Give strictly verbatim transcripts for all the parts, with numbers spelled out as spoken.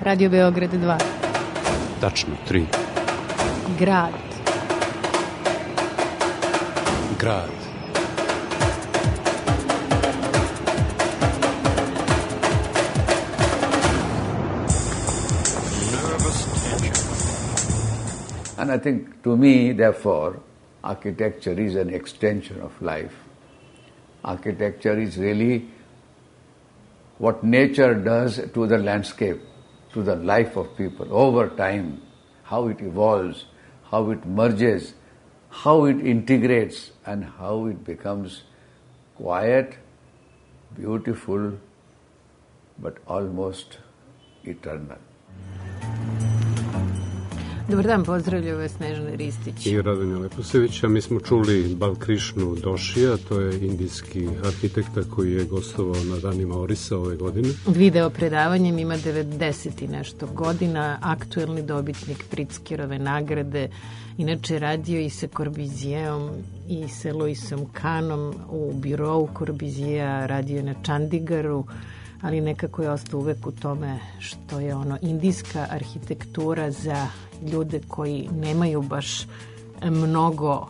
Radio Beograd dva. Tačno, tri. Grad. Grad. And I think to me, therefore, architecture is an extension of life. Architecture is really what nature does to the landscape, to the life of people over time, how it evolves, how it merges, how it integrates, and how it becomes quiet, beautiful, but almost eternal. Dobar dan, pozdravljaju vas Snežana Ristić i Radonja Leposevića. Mi smo čuli Balkrišnu Došija, to je indijski arhitekta koji je gostovao na danima Orisa ove godine. Video predavanjem, ima devedeset i nešto godina, aktuelni dobitnik Pritzkerove nagrade. Inače radio i sa Corbusijeom i sa Louisom Kahnom u birou Corbusijeja, radio je na Chandigaru, ali nekako je ostao uvek u tome što je ono indijska arhitektura za ljude koji nemaju baš mnogo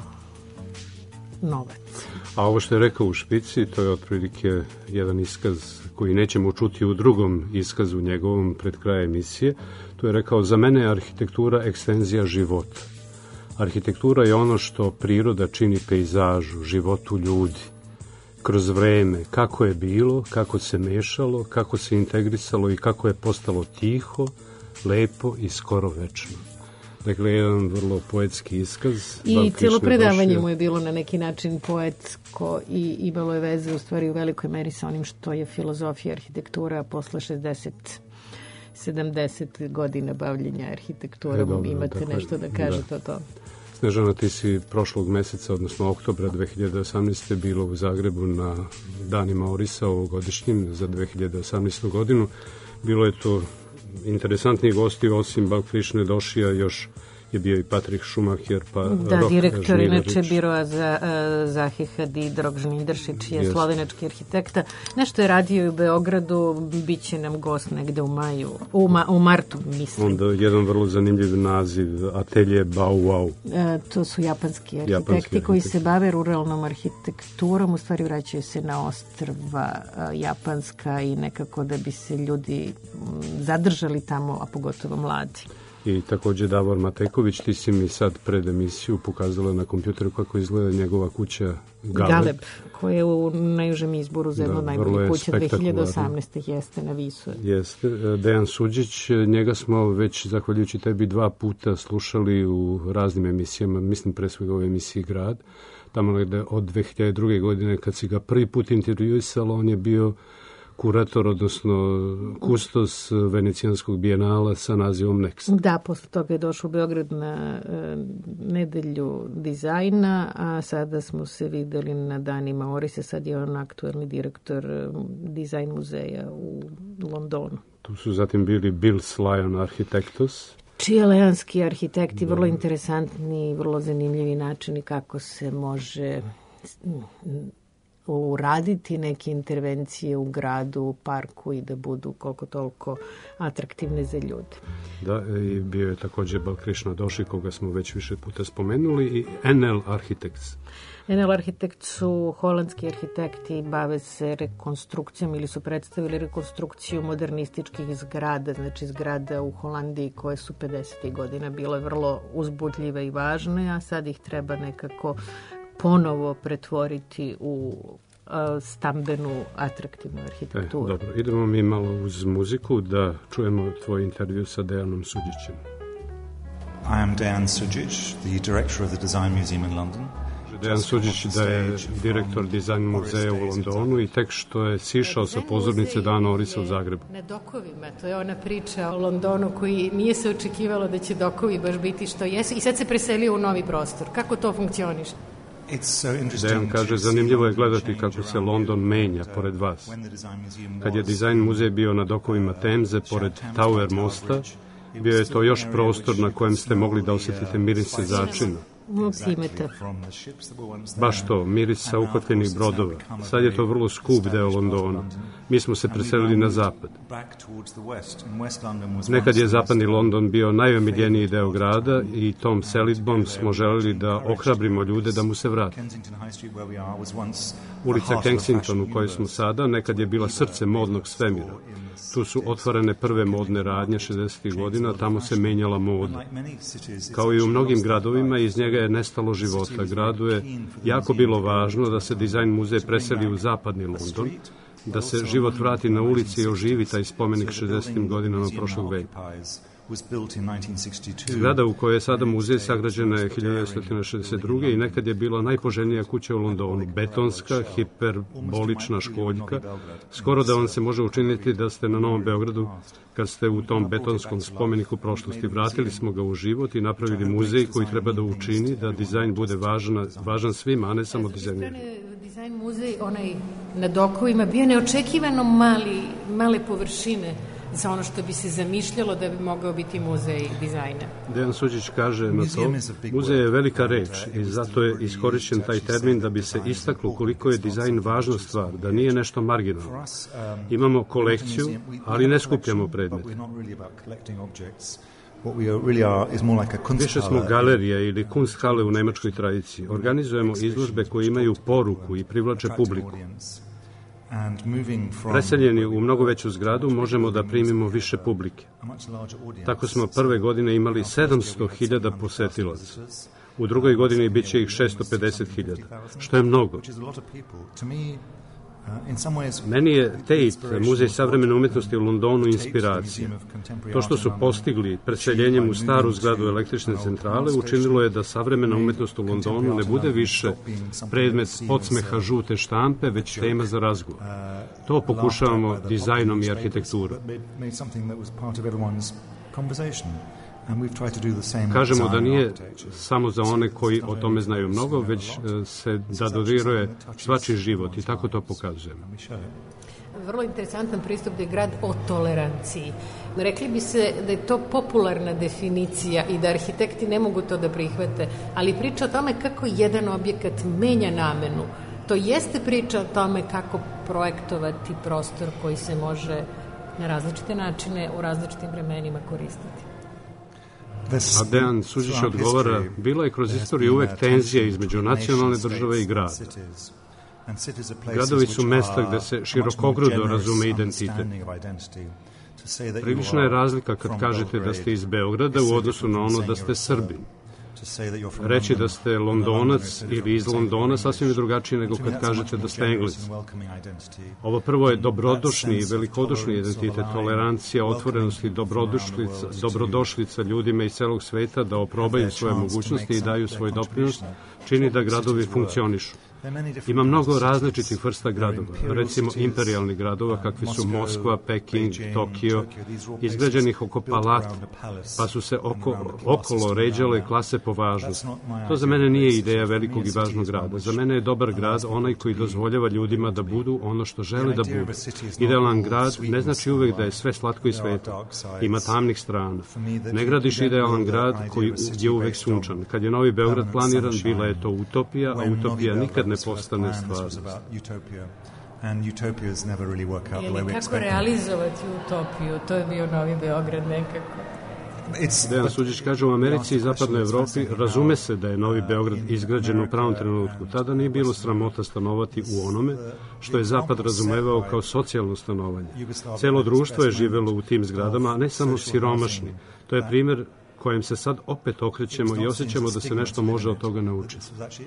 novaca. A ovo što je rekao u špici, to je otprilike jedan iskaz koji nećemo čuti u drugom iskazu njegovom pred krajem emisije. To je rekao, za mene je arhitektura ekstenzija života. Arhitektura je ono što priroda čini pejzažu, životu ljudi. Kroz vreme, kako je bilo, kako se mešalo, kako se integrisalo i kako je postalo tiho, lepo i skoro večno. Dakle, jedan vrlo poetski iskaz. I cijelo predavanje mu je bilo na neki način poetsko i imalo je veze u stvari u velikoj meri sa onim što je filozofija arhitektura posle šezdeset sedamdeset godina bavljenja arhitekturom. E, imate tako, nešto da kažete da. O tome? Snežana, ti si prošlog meseca, odnosno oktobra dve hiljade osamnaeste. bilo u Zagrebu na danima Orisa ovogodišnjim za dve hiljade osamnaestu. godinu. Bilo je to interesantnih gosti, osim Balkrišne Došija, još je bio i Patrik Schumacher, pa da, Rok direktor Žnidarić. Inače biroa za uh, Zahi Hadid, Rok Žnidarić je yes. slovenački arhitekta. Nešto je radio i u Beogradu, bit će nam gost negde u maju, u, ma, u martu, mislim. Onda jedan vrlo zanimljiv naziv, Atelje Bau Wow. Uh, to su japanski arhitekti japanski koji arhitekti. se bave ruralnom arhitekturom, u stvari vraćaju se na ostrva uh, japanska i nekako da bi se ljudi um, zadržali tamo, a pogotovo mladi. I takođe Davor Mateković, ti si mi sad pred emisiju pokazala na kompjuteru kako izgleda njegova kuća Galeb. Galeb, koja je u najužem izboru za jednu da, najbolji kuća dve hiljade osamnaeste. jeste na Visu. Jeste. Dejan Suđić, njega smo već, zahvaljujući tebi, dva puta slušali u raznim emisijama, mislim pre svega u emisiji Grad. Tamo negde od dve hiljade druge. godine kad si ga prvi put intervjuisala, on je bio kurator, odnosno kustos Venecijanskog bijenala sa nazivom Next. Da, posle toga je došao u Beograd na e, nedelju dizajna, a sada smo se videli na danima Orisa, sad je on aktuelni direktor e, dizajn muzeja u Londonu. Tu su zatim bili Bill Lyon Architectus. Čileanski arhitekti, vrlo interesantni, vrlo zanimljivi načini kako se može uraditi neke intervencije u gradu, u parku i da budu koliko toliko atraktivne za ljude. Da, i bio je takođe Balkrišna Doši, koga smo već više puta spomenuli, i N L Architects. N L Architects su holandski arhitekti, bave se rekonstrukcijom ili su predstavili rekonstrukciju modernističkih zgrada, znači zgrada u Holandiji koje su pedesetih godina bile vrlo uzbudljive i važne, a sad ih treba nekako ponovo pretvoriti u uh, stambenu, atraktivnu arhitekturu. E, dobro, idemo mi malo uz muziku da čujemo tvoj intervju sa Dejanom Suđićem. I am Dejan Suđić, the director of the Design Museum in London. Dejan Suđić da je direktor dizajn muzeja u Londonu i tek što je sišao sa pozornice dana Orisa u Zagrebu. Na dokovima, to je ona priča o Londonu koji nije se očekivalo da će dokovi baš biti što jesu i sad se preselio u novi prostor. Kako to funkcioniše? Dejan kaže, zanimljivo je gledati kako se London menja pored vas. Kad je dizajn muzej bio na dokovima Temze, pored Tower mosta, bio je to još prostor na kojem ste mogli da osjetite mirise začina. Uzimete. Baš to, miris sa ukotljenih brodova. Sad je to vrlo skup deo Londona. Mi smo se preselili na zapad. Nekad je zapadni London bio najomiljeniji deo grada i tom selidbom smo želeli da ohrabrimo ljude da mu se vrate. Ulica Kensington u kojoj smo sada nekad je bila srce modnog svemira. Tu su otvorene prve modne radnje šezdesetih godina, tamo se menjala moda. Kao i u mnogim gradovima, iz njega je nestalo života. Gradu je jako bilo važno da se dizajn muzej preseli u zapadni London, da se život vrati na ulici i oživi taj spomenik šezdesetim godinama prošlog veka. Zgrada u kojoj je sada muzej sagrađena je hiljadu devetsto šezdeset druge. i nekad je bila najpoželjnija kuća u Londonu. Betonska, hiperbolična školjka. Skoro da vam se može učiniti da ste na Novom Beogradu kad ste u tom betonskom spomeniku prošlosti. Vratili smo ga u život i napravili muzej koji treba da učini da dizajn bude važan, važan svima, a ne samo dizajnerima. Dizajn muzej, onaj na dokovima, bio neočekivano mali, male površine za ono što bi se zamišljalo da bi mogao biti muzej dizajna. Dejan Suđić kaže na to, muzej je velika reč i zato je iskorišćen taj termin da bi se istaklo koliko je dizajn važna stvar, da nije nešto marginalno. Imamo kolekciju, ali ne skupljamo predmete. Više smo galerija ili Kunsthalle u nemačkoj tradiciji. Organizujemo izložbe koje imaju poruku i privlače publiku. Preseljeni u mnogo veću zgradu možemo da primimo više publike. Tako smo prve godine imali sedamsto hiljada posetilaca. U drugoj godini bit će ih šesto pedeset hiljada, što je mnogo. Meni je Tate, Muzej savremene umetnosti u Londonu, inspiracija. To što su postigli preseljenjem u staru zgradu električne centrale učinilo je da savremena umetnost u Londonu ne bude više predmet podsmeha žute štampe, već tema za razgovor. To pokušavamo dizajnom i arhitekturom. Kažemo da nije samo za one koji o tome znaju mnogo, već se da dodiruje svačiji život i tako to pokazujemo. Vrlo interesantan pristup da je grad o toleranciji. Rekli bi se da je to popularna definicija i da arhitekti ne mogu to da prihvate, ali priča o tome kako jedan objekat menja namenu. To jeste priča o tome kako projektovati prostor koji se može na različite načine u različitim vremenima koristiti. A Dejan Suđić odgovara, bila je kroz istoriju uvek tenzija između nacionalne države i grada. Gradovi su mesta gde se širokogrudo razume identitet. Prilična je razlika kad kažete da ste iz Beograda u odnosu na ono da ste Srbin. Reći da ste Londonac ili iz Londona sasvim je drugačije nego kad kažete da ste Englez. Ovo prvo je dobrodošli i velikodušni identitet, tolerancija, otvorenost i dobrodošlica, dobrodošlica ljudima iz celog sveta da oprobaju svoje mogućnosti i daju svoj doprinos, čini da gradovi funkcionišu. Ima mnogo različitih vrsta gradova, recimo imperijalnih gradova kakvi su Moskva, Peking, Tokio, izgrađenih oko palata, pa su se oko, okolo ređale klase po važnosti. To za mene nije ideja velikog i važnog grada. Za mene je dobar grad onaj koji dozvoljava ljudima da budu ono što žele da budu. Idealan grad ne znači uvek da je sve slatko i sveto. Ima tamnih strana. Ne gradiš idealan grad koji je uvek sunčan. Kad je Novi Beograd planiran, bila je to utopija, a utopija nikad ne postane stvarnost. Ili kako realizovati utopiju, to je bio Novi Beograd nekako. Dejan Suđić kaže, u Americi i zapadnoj Evropi razume se da je Novi Beograd izgrađen u pravom trenutku. Tada nije bilo sramota stanovati u onome što je Zapad razumevao kao socijalno stanovanje. Celo društvo je živelo u tim zgradama, a ne samo siromašni. To je primjer kojem se sad opet okrećemo i osjećamo da se nešto može od toga naučiti.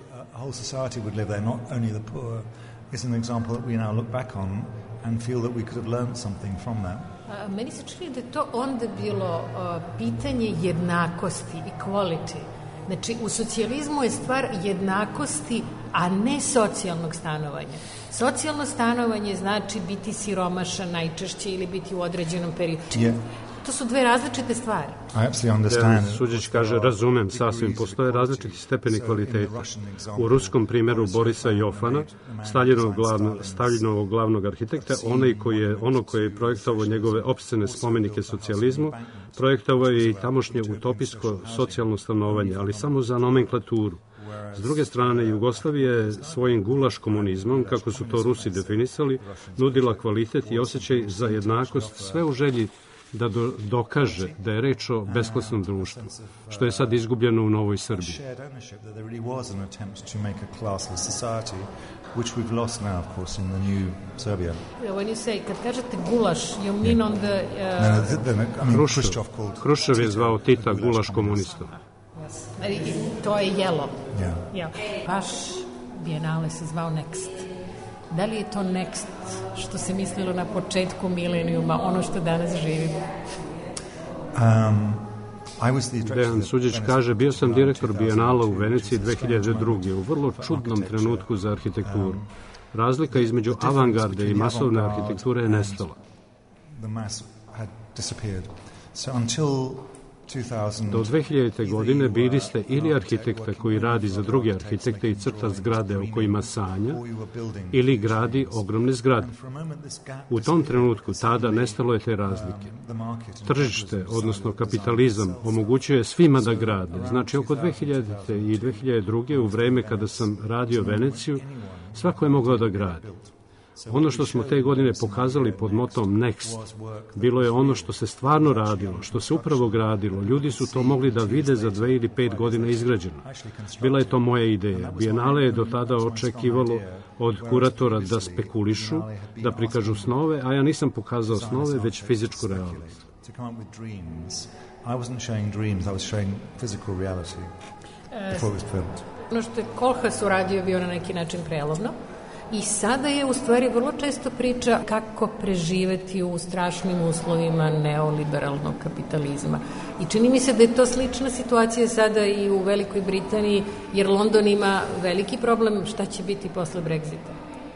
Meni se čini da je to onda bilo pitanje jednakosti, equality. Znači, u socijalizmu je stvar jednakosti, a ne socijalnog stanovanja. Socijalno stanovanje znači biti siromašan najčešće ili biti u određenom periodu. To su dve različite stvari. Dejan Suđić kaže, razumem sasvim, postoje različiti stepeni kvaliteta. U ruskom primjeru Borisa Jofana, Staljinovog glavno, Staljinovog glavnog arhitekta, onaj koji je, ono koji je projektovao njegove opscene spomenike socijalizmu, projektovao je i tamošnje utopijsko socijalno stanovanje, ali samo za nomenklaturu. S druge strane, Jugoslavija je svojim gulaš komunizmom, kako su to Rusi definisali, nudila kvalitet i osjećaj za jednakost, sve u želji da do, dokaže da je reč o besklasnom društvu, što je sad izgubljeno u Novoj Srbiji. Which we've lost now, of course, in the new Serbia. When you say, kad kažete gulaš, you mean on the... Uh... No, no, the, the, I mean, Khrushchev called... Khrushchev je zvao Tita gulaš komunistom. Yes. I, to je jelo. Yeah. Yeah. Vaš bijenale se zvao Next. Da li je to Next što se mislilo na početku milenijuma, ono što danas živimo? Um... Dejan Suđić kaže, bio sam direktor Bijenala u Veneciji dve hiljade druge. u vrlo čudnom trenutku za arhitekturu. Razlika između avangarde i masovne arhitekture je nestala. Do dve hiljadite. godine bili ste ili arhitekta koji radi za druge arhitekte i crta zgrade o kojima sanja, ili gradi ogromne zgrade. U tom trenutku tada nestalo je te razlike. Tržište, odnosno kapitalizam, omogućuje svima da grade. Znači, oko dve hiljadite. i dve hiljade druge. u vreme kada sam radio Veneciju, svako je mogao da gradi. Ono što smo te godine pokazali pod motom Next, bilo je ono što se stvarno radilo, što se upravo gradilo. Ljudi su to mogli da vide za dve ili pet godina izgrađeno. Bila je to moja ideja. Bijenale je do tada očekivalo od kuratora da spekulišu, da prikažu snove, a ja nisam pokazao snove, već fizičku realnost. Ono što je Kohlhaas uradio bio na neki način prelovno. I sada je u stvari vrlo često priča kako preživeti u strašnim uslovima neoliberalnog kapitalizma. I čini mi se da je to slična situacija sada i u Velikoj Britaniji, jer London ima veliki problem šta će biti posle Brexita.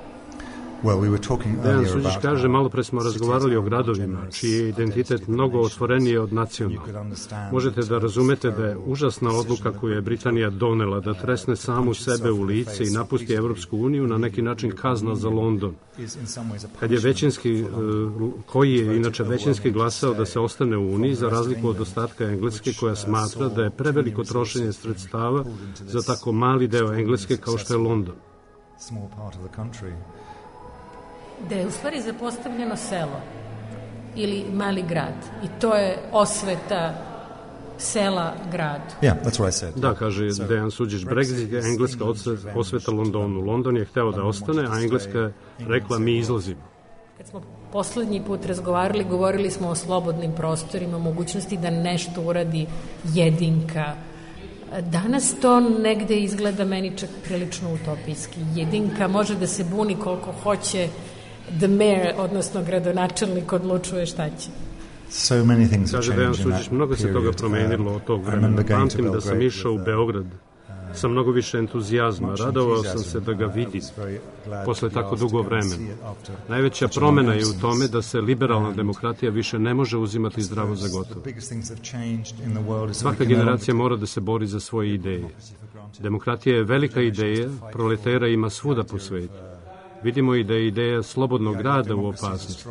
Dejan Suđić kaže, malo pre smo razgovarali o gradovima, čiji je identitet mnogo otvoreniji od nacionalnog. Možete da razumete da je užasna odluka koju je Britanija donela da tresne samu sebe u lice i napusti Evropsku uniju na neki način kazna za London. Kad je većinski, koji je inače većinski glasao da se ostane u Uniji, za razliku od ostatka Engleske koja smatra da je preveliko trošenje sredstava za tako mali deo Engleske kao što je London. Da je u stvari zapostavljeno selo ili mali grad i to je osveta sela gradu. Yeah, that's what I said. Da, kaže Dejan Suđić, Brexit je engleska osveta Londonu. London je hteo da ostane, a Engleska je rekla mi izlazimo. Kad smo poslednji put razgovarali, govorili smo o slobodnim prostorima, mogućnosti da nešto uradi jedinka. Danas to negde izgleda meni čak prilično utopijski. Jedinka može da se buni koliko hoće, the mayor, odnosno gradonačelnik, odlučuje šta će. So many things have changed. Kaže Dejan Suđić, mnogo se toga promenilo od tog vremena. Pamtim da sam išao u Beograd sa mnogo više entuzijazma. Radovao sam se da ga vidim posle tako dugo vremena. Najveća promena je u tome da se liberalna demokratija više ne može uzimati zdravo za gotovo. Svaka generacija mora da se bori za svoje ideje. Demokratija je velika ideja, proletera ima svuda po svetu. Vidimo i da je ideja slobodnog grada u opasnosti.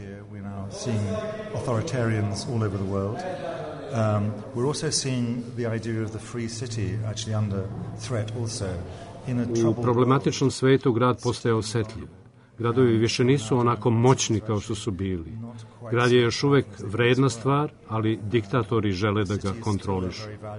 Um, we're also seeing the idea of the free city actually under threat also. In a troubled... U problematičnom svetu grad postaje osetljiv. Gradovi više nisu onako moćni kao što su bili. Grad je još uvek vredna stvar, ali diktatori žele da ga kontrolišu.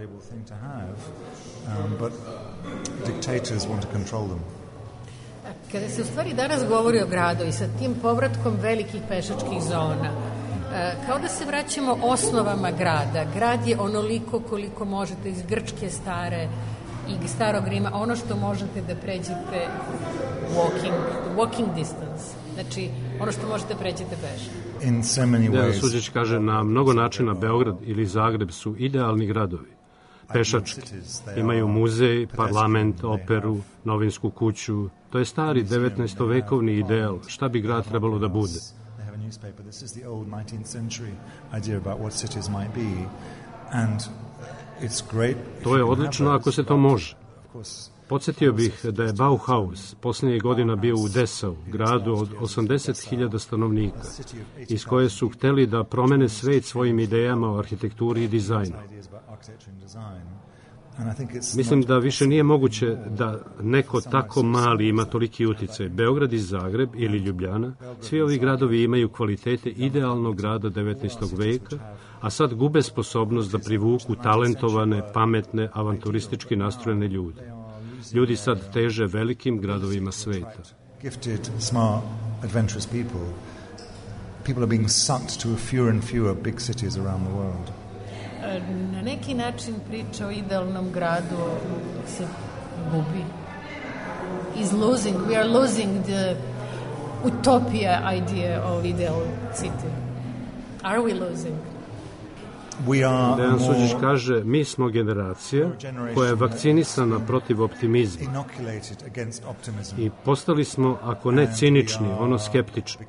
Kada se u stvari danas govori o gradu i sa tim povratkom velikih pešačkih zona, kao da se vraćamo osnovama grada. Grad je onoliko koliko možete iz Grčke stare i starog Rima, ono što možete da pređete walking, walking distance. Znači, ono što možete da pređete peš. In so many ways. Dejan Suđić kaže, na mnogo načina Beograd ili Zagreb su idealni gradovi. Pešački. Imaju muzej, parlament, operu, novinsku kuću. To je stari devetnaestovekovni ideal. Šta bi grad trebalo da bude? Newspaper. This is the old nineteenth century idea about what cities might be, and it's great. To je odlično ako se to može. Podsjetio bih da je Bauhaus posljednjih godina bio u Dessau, gradu od osamdeset hiljada stanovnika, iz koje su hteli da promene svet svojim idejama o arhitekturi i dizajnu. Mislim da više nije moguće da neko tako mali ima toliki uticaj. Beograd i Zagreb ili Ljubljana, svi ovi gradovi imaju kvalitete idealnog grada devetnaestog veka, a sad gube sposobnost da privuku talentovane, pametne, avanturistički nastrojene ljude. Ljudi sad teže velikim gradovima sveta. Gifted, smart, adventurous people. People are being sucked to fewer and fewer big cities around the world. Na neki način priča o idealnom gradu se gubi. Is losing, we are losing the utopia idea of ideal city. Are we losing? Dejan Suđić kaže, mi smo generacija koja je vakcinisana protiv optimizma i postali smo, ako ne cinični, ono skeptični.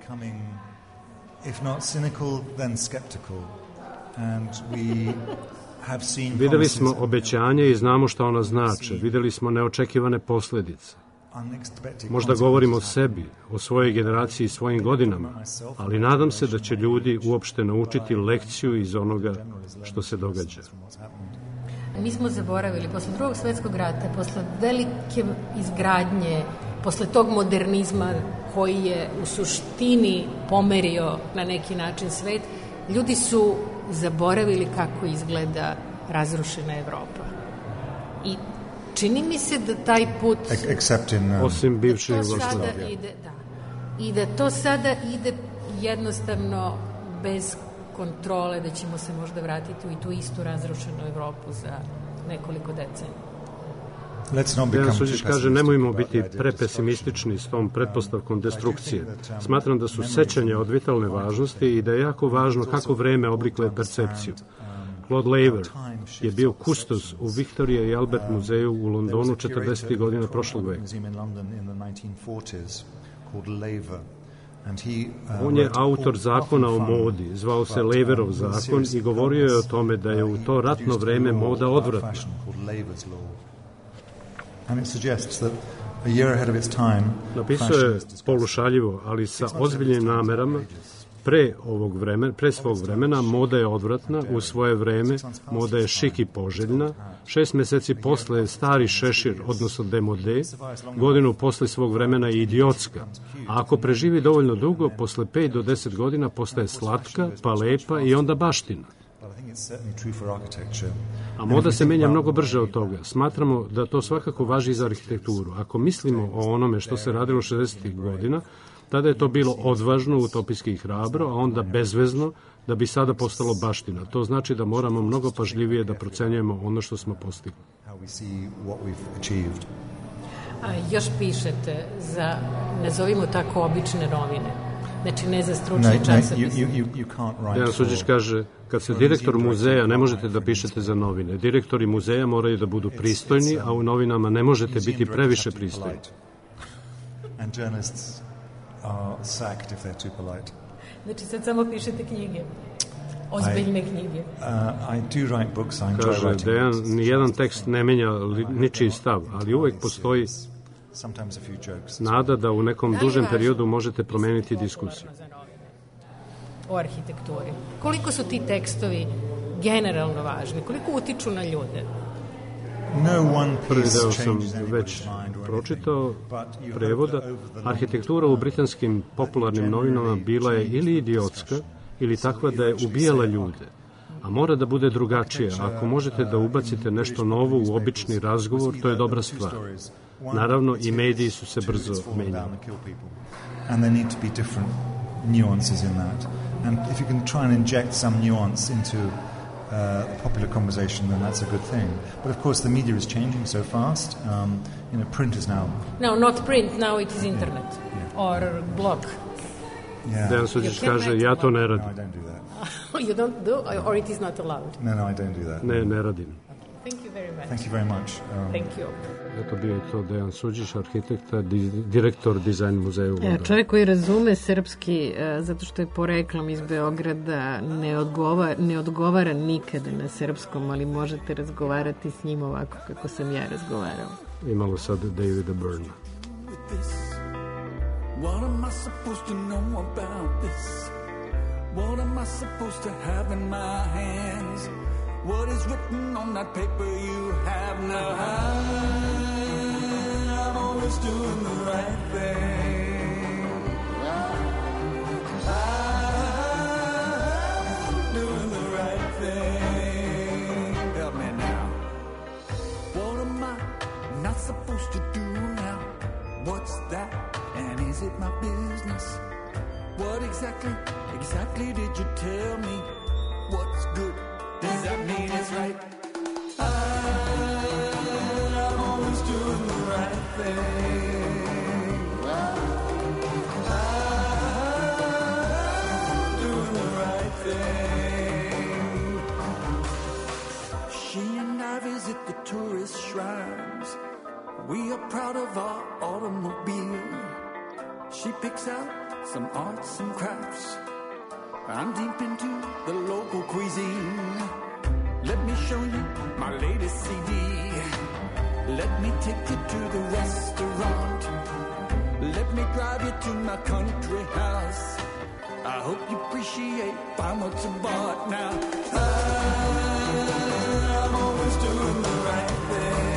Videli smo obećanja i znamo šta ona znače. Videli smo neočekivane posledice. Možda govorimo o sebi, o svojoj generaciji i svojim godinama, ali nadam se da će ljudi uopšte naučiti lekciju iz onoga što se događa. Mi smo zaboravili, posle drugog svetskog rata, posle velike izgradnje, posle tog modernizma koji je u suštini pomerio na neki način svet, ljudi su zaboravili kako izgleda razrušena Evropa. I čini mi se da taj put... In, um, osim bivše Jugoslavije. Da. I da to sada ide jednostavno bez kontrole, da ćemo se možda vratiti u tu istu razrušenu Evropu za nekoliko decenija. Dejan Suđić kaže, nemojmo biti prepesimistični s tom pretpostavkom destrukcije. Smatram da su sećanja od vitalne važnosti i da je jako važno kako vreme oblikuje percepciju. Claude Lever je bio kustos u Victoria i Albert muzeju u Londonu četrdesetih godina prošlog veka. On je autor zakona o modi, zvao se Leverov zakon i govorio je o tome da je u to ratno vreme moda odvratna. Napisao je polušaljivo, ali sa ozbiljnim namerama. Pre ovog vremena, pre svog vremena, moda je odvratna, u svoje vreme moda je šik i poželjna, šest meseci posle je stari šešir, odnosno demode, godinu posle svog vremena je idiotska, a ako preživi dovoljno dugo, posle pet do deset godina postaje slatka, pa lepa i onda baština. A moda se menja mnogo brže od toga. Smatramo da to svakako važi za arhitekturu. Ako mislimo o onome što se radilo šezdesetih godina, tada je to bilo odvažno, utopijski i hrabro, a onda bezvezno, da bi sada postalo baština. To znači da moramo mnogo pažljivije da procenjujemo ono što smo postigli. A još pišete za, nazovimo tako, obične novine. Znači, ne za stručni časopis. Dejan Suđić kaže, kad ste direktor muzeja, ne možete da pišete za novine. Direktori muzeja moraju da budu pristojni, a u novinama ne možete biti previše pristojni. Znači, sad samo pišete knjige. Ozbiljne knjige. Kaže, Dejan, nijedan tekst ne menja ničiji stav, ali uvek postoji nada da u nekom dužem periodu možete promeniti diskusiju. O arhitekturi. Koliko su ti tekstovi generalno važni? Koliko utiču na ljude? Prvi deo sam već pročitao prevoda. Arhitektura u britanskim popularnim novinama bila je ili idiotska, ili takva da je ubijala ljude. A mora da bude drugačije. Ako možete da ubacite nešto novo u obični razgovor, to je dobra stvar. Naravno, i mediji su se brzo menjali. And there need to be different nuances in that. And if you can try and inject some nuance into uh, the popular conversation, then that's a good thing. But of course, the media is changing so fast. Um, you know, print is now... No, not print. Now it is internet. Yeah. Yeah. Or blog. Yeah. Dejan Suđić kaže, ja to ne radim. No, I don't do that. You don't do? Or it is not allowed? No, no, I don't do that. Ne, ne radim. Thank you very much. Thank you very much. Um, Thank you. Eto bio je to Dejan Suđić, arhitekta, di, direktor dizajn muzeja u Londonu. Čovjek koji razume srpski, zato što je poreklom iz Beograda, ne odgovara, ne odgovara nikada na srpskom, ali možete razgovarati s njim ovako kako sam ja razgovarao. Imalo sad Davida Byrna. What am I supposed to know about this? What am I supposed to have in my hands? What is written on that paper you have now. I'm always doing the right thing. I'm doing the right thing. Help me now. What am I not supposed to do now? What's that? And is it my business? What exactly, exactly did you tell me? What's good? Does that mean it's right? I, I'm always doing the right thing. I'm doing the right thing. She and I visit the tourist shrines. We are proud of our automobile. She picks out some arts and crafts. I'm deep into the local cuisine. Let me show you my latest C D. Let me take you to the restaurant. Let me drive you to my country house. I hope you appreciate fine what's about now. I, I'm always doing the right thing.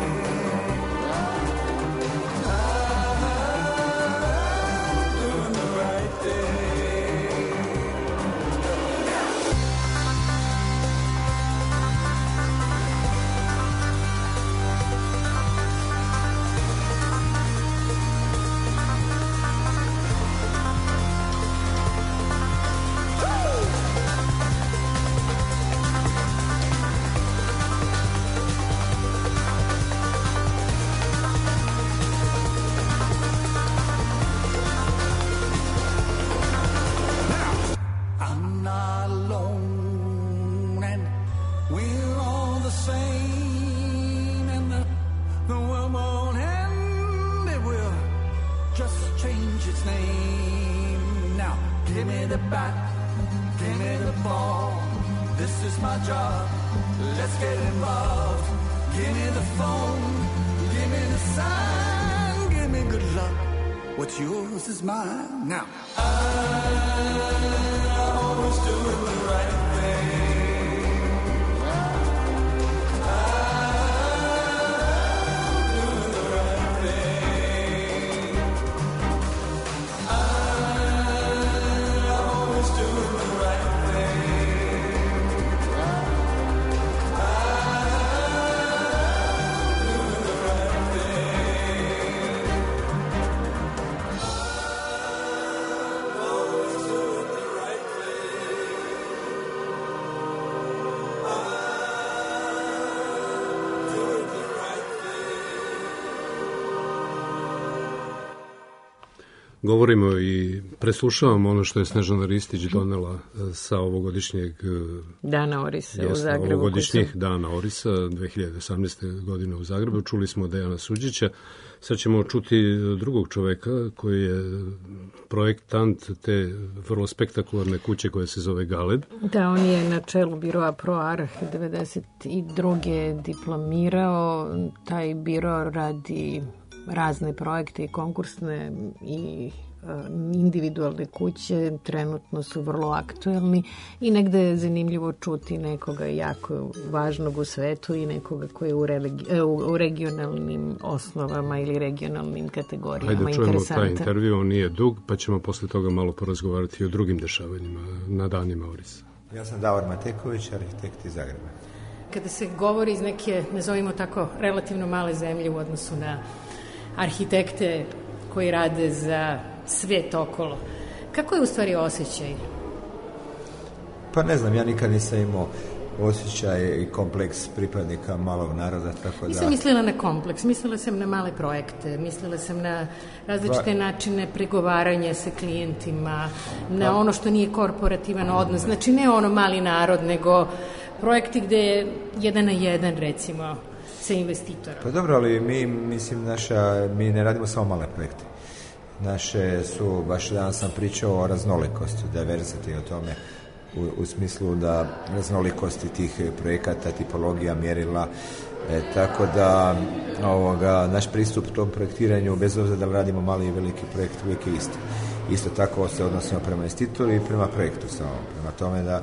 What's yours is mine. Now, I, I'm always doing the right thing. I'm doing the right thing. I, I'm always doing the right thing. I, I'm doing the right thing. Govorimo i preslušavamo ono što je Snežana Ristić donela sa ovogodišnjeg Dana Orisa jesna, u Zagrebu. ovogodišnjih Dana Orisa dve hiljade osamnaeste. godine u Zagrebu. Čuli smo Dejana Suđića. Sad ćemo čuti drugog čoveka koji je projektant te vrlo spektakularne kuće koja se zove Galeb. Da, on je na čelu biroa ProArh devedeset druge diplomirao. Taj biro radi razne projekte i konkursne i individualne kuće, trenutno su vrlo aktuelni i negde je zanimljivo čuti nekoga jako važnog u svetu i nekoga koji je u, religi- u regionalnim osnovama ili regionalnim kategorijama interesantan. Hajde čujemo taj intervju, on nije dug, pa ćemo posle toga malo porazgovarati o drugim dešavanjima na danima Orisa. Ja sam Davor Mateković, arhitekt iz Zagreba. Kada se govori iz neke, nazovimo tako, relativno male zemlje u odnosu na arhitekte koji rade za svijet okolo, kako je u stvari osjećaj? Pa ne znam, ja nikad nisam imao osjećaj i kompleks pripadnika malog naroda, tako da... Nisam mislila na kompleks, mislila sam na male projekte, mislila sam na različite pa... načine pregovaranja sa klijentima, na pa... ono što nije korporativan odnos, znači ne ono mali narod, nego projekti gde je jedan na jedan, recimo, sa investitorom. Pa dobro, ali mi, mislim, naša, mi ne radimo samo male projekte. Naše su, baš danas sam pričao o raznolikosti, diversity, o tome, u, u smislu da raznolikosti tih projekata, tipologija, mjerila, e, tako da ovoga, naš pristup tom projektiranju, bez obzira da radimo mali i veliki projekt, uvijek je isto. Isto tako se odnosimo prema investitoru i prema projektu samo. Prema tome da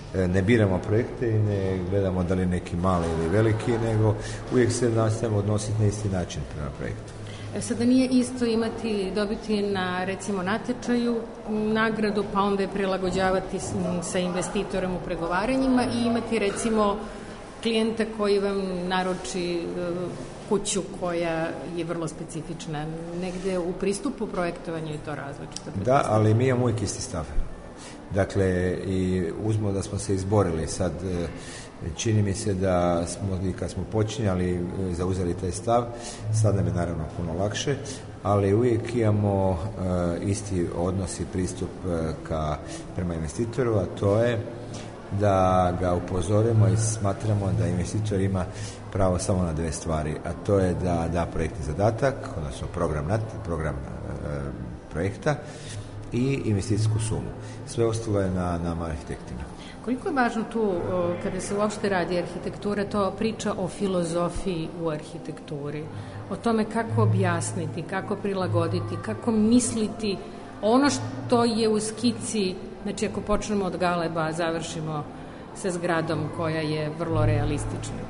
ne biramo projekte i ne gledamo da li neki mali ili veliki, nego uvijek se nastavimo odnositi na isti način prema projektu. Sada nije isto imati, dobiti na recimo natječaju nagradu, pa onda je prilagođavati sa investitorom u pregovaranjima i imati recimo klijenta koji vam naruči kuću koja je vrlo specifična. Negde u pristupu projektovanju je to različito. Da, ali mi imamo uvijek isti stav. Dakle, i uzmo da smo se izborili sad. Čini mi se da smo, i kad smo počinjali, zauzeli taj stav, sad nam je naravno puno lakše, ali uvijek imamo uh, isti odnos i pristup uh, ka, prema investitoru, a to je da ga upozorimo i smatramo da investitor ima pravo samo na dvije stvari, a to je da da projektni zadatak, odnosno program, program uh, projekta i investicijsku sumu. Sve ostalo je na nama arhitektima. Koliko je važno tu, kada se uopšte radi arhitektura, to priča o filozofiji u arhitектuri, o tome kako objasniti, kako prilagoditi, kako misliti ono što je u skici, znači ako počnemo od galeba, a završimo sa zgradom koja je vrlo realistična.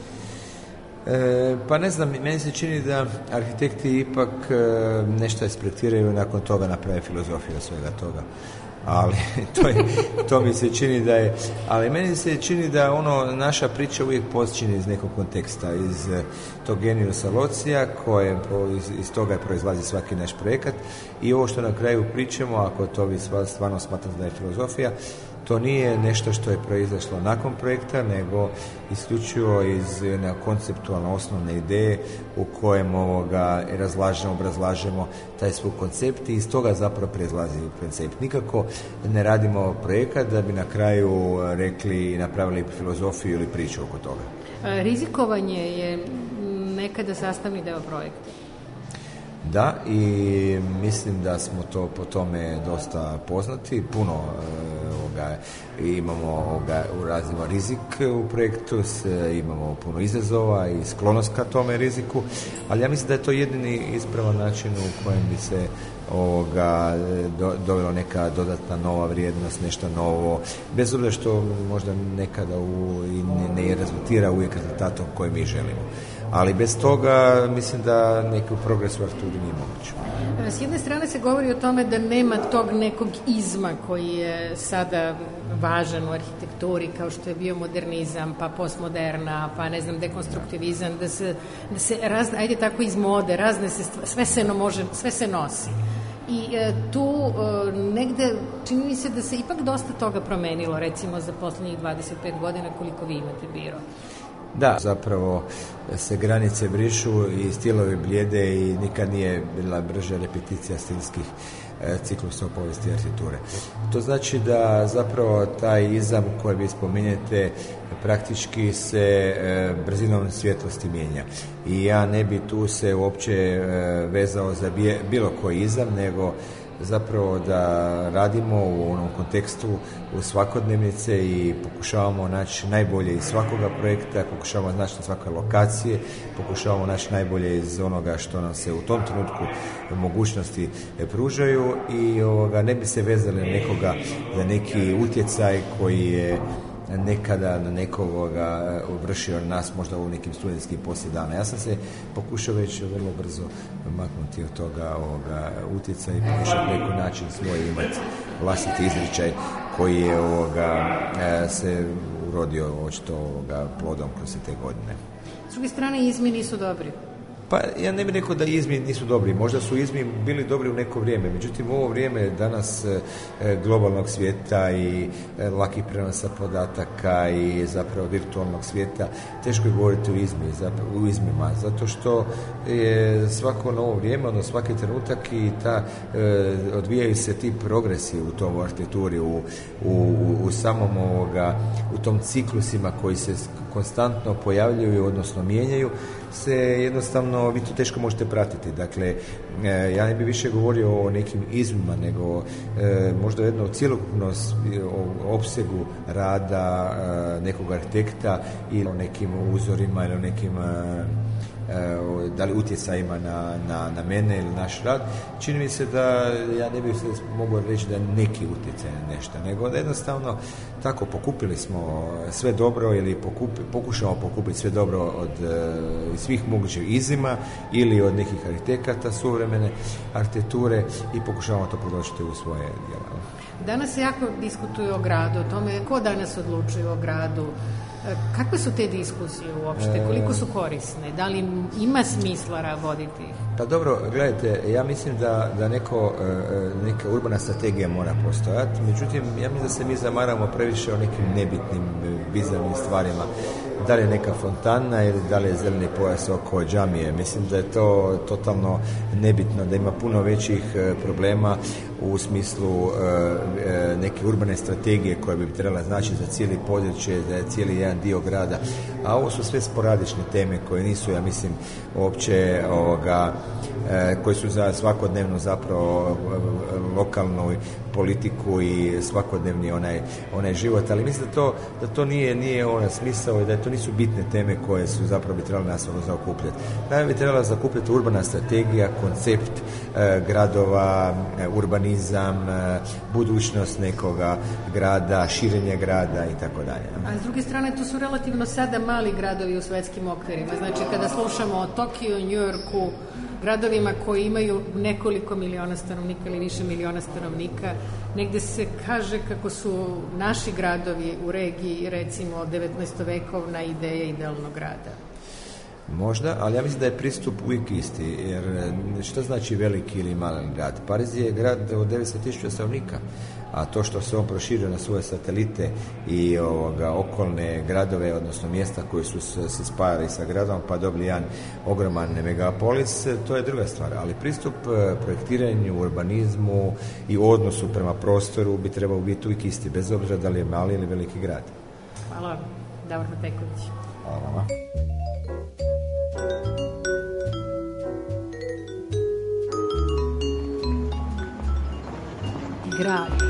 E, pa ne znam, meni se čini da arhitekti ipak e, nešto isprojektiraju i nakon toga naprave filozofiju svega toga. Ali to, je, to mi se čini da je, ali meni se čini da ono, naša priča uvijek počinje iz nekog konteksta, iz tog geniusa locija, koje iz, iz toga proizlazi svaki naš projekat i ovo što na kraju pričamo, ako to vi stvarno smatrate da je filozofija, to nije nešto što je proizašlo nakon projekta, nego isključivo iz jedne konceptualne osnovne ideje u kojem ovoga razlažemo, obrazlažemo taj svoj koncept i iz toga zapravo proizlazi koncept. Nikako ne radimo projekat da bi na kraju rekli i napravili filozofiju ili priču oko toga. Rizikovanje je nekada sastavni deo projekta. Da, i mislim da smo to po tome dosta poznati, puno ovoga, imamo ovoga, urazimo rizik u projektu, imamo puno izazova i sklonost ka tome riziku, ali ja mislim da je to jedini ispravan način u kojem bi se ovoga, do, dovelo neka dodatna nova vrijednost, nešto novo, bez obzira što možda nekada u, i ne, ne rezultira uvijek rezultatom koji mi želimo. Ali bez toga mislim da neki progres u arhitekturi nije moguće. S jedne strane se govori o tome da nema tog nekog izma koji je sada važan u arhitekturi, kao što je bio modernizam, pa postmoderna, pa ne znam, dekonstruktivizam, da se, da se razne, ajde tako iz mode, razne se, sve se, no može, sve se nosi. I e, tu e, negde čini mi se da se ipak dosta toga promenilo, recimo za poslednjih dvadeset pet godina koliko vi imate biro. Da, zapravo se granice brišu i stilovi blijede i nikad nije bila brža repeticija stilskih e, ciklusa u povijesti arhitekture. To znači da zapravo taj izam koji vi spominjete praktički se e, brzinom svjetlosti mijenja. I ja ne bi tu se uopće e, vezao za bije, bilo koji izam, nego zapravo da radimo u onom kontekstu u svakodnevnice i pokušavamo naći najbolje iz svakoga projekta, pokušavamo naći na svakoj lokacije, pokušavamo naći najbolje iz onoga što nam se u tom trenutku mogućnosti pružaju i ovoga, ne bi se vezali na nekoga za neki utjecaj koji je nekada na nekoga vršio nas možda u nekim studentskim poslije dana. Ja sam se pokušao već vrlo brzo maknuti od toga ovoga utjecaja i pokušao preko način svoj imati vlastiti izričaj koji je ovoga, se urodio očito ovoga plodom kroz te godine. S druge strane, izmi nisu dobri. Pa ja ne bih rekao da izmi nisu dobri, možda su izmi bili dobri u neko vrijeme, međutim u ovo vrijeme danas e, globalnog svijeta i e, lakih prenosa podataka i zapravo virtualnog svijeta, teško je govoriti u izmi, zapravo, u izmima, zato što je svako novo vrijeme, odnosno svaki trenutak i ta, e, odvijaju se ti progresi u tom arhitekturi, u, u, u samom ovoga, u tom ciklusima koji se konstantno pojavljuju, odnosno mijenjaju, se jednostavno vi to teško možete pratiti. Dakle, e, ja ne bi više govorio o nekim izmima, nego e, možda jedno cjelokupno o opsegu rada e, nekog arhitekta ili o nekim uzorima ili o nekim e, da li utjecaj ima na, na, na mene ili naš rad, čini mi se da ja ne bih mogao reći da je neki utjecaj na nešto, nego da jednostavno tako pokupili smo sve dobro ili pokupi, pokušamo pokupiti sve dobro od uh, svih mogućih izima ili od nekih arhitekata suvremene arhitekture i pokušavamo to predočiti u svoje djela. Danas se jako diskutuje o gradu, o tome ko danas odlučuje o gradu. Kakve su te diskusije uopšte? Koliko su korisne? Da li ima smisla voditi ih? Pa dobro, gledajte, ja mislim da, da neko, neka urbana strategija mora postojati, međutim, ja mislim da se mi zamaramo previše o nekim nebitnim, bizarnim stvarima. Da li je neka fontana ili da li je zeleni pojas oko džamije. Mislim da je to totalno nebitno, da ima puno većih problema u smislu neke urbane strategije koja bi trebala znači za cijeli područje, za cijeli jedan dio grada. A ovo su sve sporadične teme koje nisu, ja mislim, uopće ovoga, koji su za svakodnevno zapravo lokalnu politiku i svakodnevni onaj, onaj život, ali mislim da to, da to nije, nije onaj smisao i da to nisu bitne teme koje su zapravo bi trebali nas zakupljati. Da bi trebala zakupljati urbana strategija, koncept e, gradova, e, urbanizam, e, budućnost nekoga grada, širenje grada i tako dalje. A s druge strane, to su relativno sada mali gradovi u svetskim okvirima. Znači, kada slušamo o Tokiju, Njujorku, gradovima koji imaju nekoliko miliona stanovnika ili više miliona stanovnika, negde se kaže kako su naši gradovi u regiji, recimo, devetnaestovekovna ideja idealnog grada. Možda, ali ja mislim da je pristup uvijek isti, jer što znači veliki ili mali grad? Pariz je grad od devetsto tisuća stanovnika, a to što se on proširio na svoje satelite i ovoga, okolne gradove, odnosno mjesta koji su se spajali sa gradom pa dobili jedan ogroman megapolis, to je druga stvar, ali pristup projektiranju, urbanizmu i odnosu prema prostoru bi trebao biti uvijek isti, bez obzira da li je mali ili veliki grad. Hvala, Davor Mateković. Hvala vama. Grad.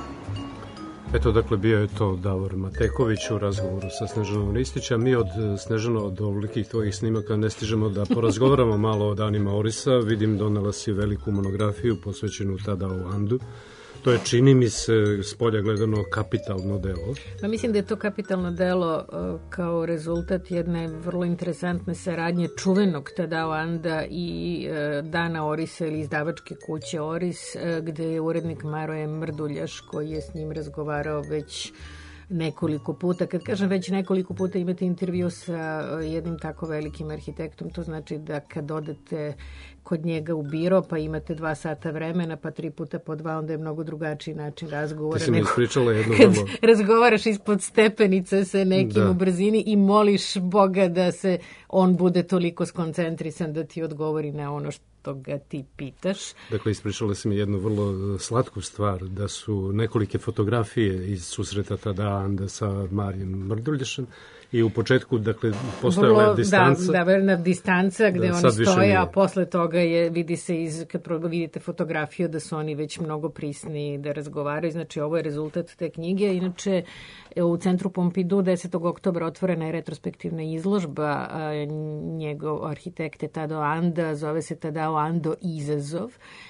Eto, dakle, bio je to Davor Mateković u razgovoru sa Snežanom Ristića. Mi od Snežana, od ovolikih tvojih snimaka ne stižemo da porazgovaramo malo o danima Orisa. Vidim, donela si veliku monografiju posvećenu Tadao Andu. To je, čini mi se, s polja gledano kapitalno delo. Pa mislim da je to kapitalno delo uh, kao rezultat jedne vrlo interesantne saradnje čuvenog Tadao Anda i uh, Dana Orisa ili izdavačke kuće Oris, uh, gde je urednik Maroje Mrduljaš koji je s njim razgovarao već nekoliko puta. Kad kažem već nekoliko puta imate intervju sa jednim tako velikim arhitektom, to znači da kad odete kod njega u biro, pa imate dva sata vremena, pa tri puta po dva, onda je mnogo drugačiji način razgovora. Ti si mi ispričala jedno kad vrlo... razgovaraš ispod stepenica sa nekim da. u brzini i moliš Boga da se on bude toliko skoncentrisan da ti odgovori na ono što ga ti pitaš. Dakle, ispričala si mi jednu vrlo slatku stvar, da su nekolike fotografije iz susreta Tadao Anda sa Marijem Mrduljašem i u početku, dakle, postojala je distanca. Da, da, verna distanca gde da, oni stoje, a posle toga je, vidi se, iz, kad vidite fotografiju, da su oni već mnogo prisni da razgovaraju. Znači, ovo je rezultat te knjige. Inače, u centru Pompidou desetog oktobra otvorena je retrospektivna izložba njegov arhitekte Tadao Anda, zove se Tadao Ando izazov.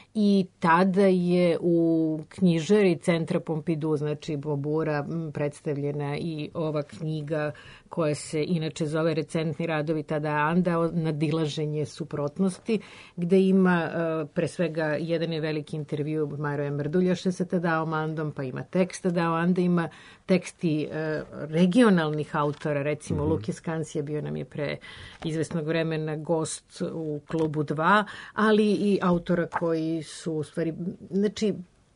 I tada je u knjižari centra Pompidou, znači Bobura, predstavljena i ova knjiga koja se inače zove Recentni radovi Tadao Anda, nadilaženje suprotnosti, gde ima pre svega jedan je veliki intervju Maroje Mrduljaša sa Tadao Andom, pa ima tekst Tadao Anda, ima teksti regionalnih autora, recimo mm-hmm. Luke Scansi je bio nam je pre izvesnog vremena gost u Klubu dva, ali i autora koji su u stvari, znači